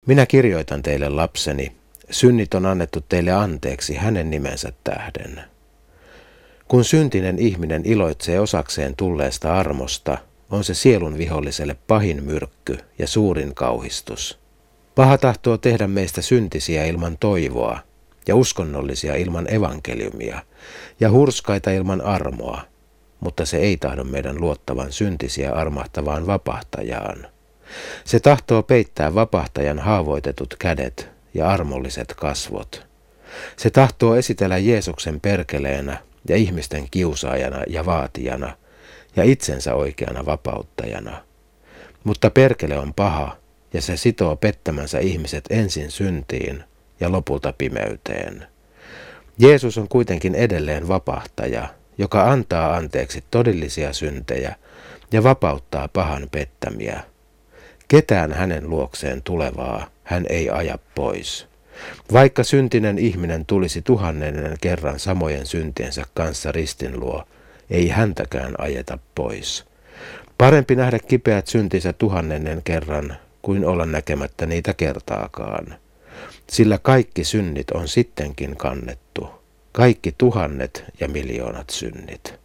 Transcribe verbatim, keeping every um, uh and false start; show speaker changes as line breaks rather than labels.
Minä kirjoitan teille, lapseni, synnit on annettu teille anteeksi hänen nimensä tähden. Kun syntinen ihminen iloitsee osakseen tulleesta armosta, on se sielun viholliselle pahin myrkky ja suurin kauhistus. Paha tahtoo tehdä meistä syntisiä ilman toivoa ja uskonnollisia ilman evankeliumia ja hurskaita ilman armoa, mutta se ei tahdo meidän luottavan syntisiä armahtavaan vapahtajaan. Se tahtoo peittää vapahtajan haavoitetut kädet ja armolliset kasvot. Se tahtoo esitellä Jeesuksen perkeleenä ja ihmisten kiusaajana ja vaatijana ja itsensä oikeana vapauttajana. Mutta perkele on paha ja se sitoo pettämänsä ihmiset ensin syntiin ja lopulta pimeyteen. Jeesus on kuitenkin edelleen vapahtaja, joka antaa anteeksi todellisia syntejä ja vapauttaa pahan pettämiä. Ketään hänen luokseen tulevaa hän ei aja pois. Vaikka syntinen ihminen tulisi tuhannennen kerran samojen syntiensä kanssa ristin luo, ei häntäkään ajeta pois. Parempi nähdä kipeät syntinsä tuhannennen kerran, kuin olla näkemättä niitä kertaakaan. Sillä kaikki synnit on sittenkin kannettu, kaikki tuhannet ja miljoonat synnit.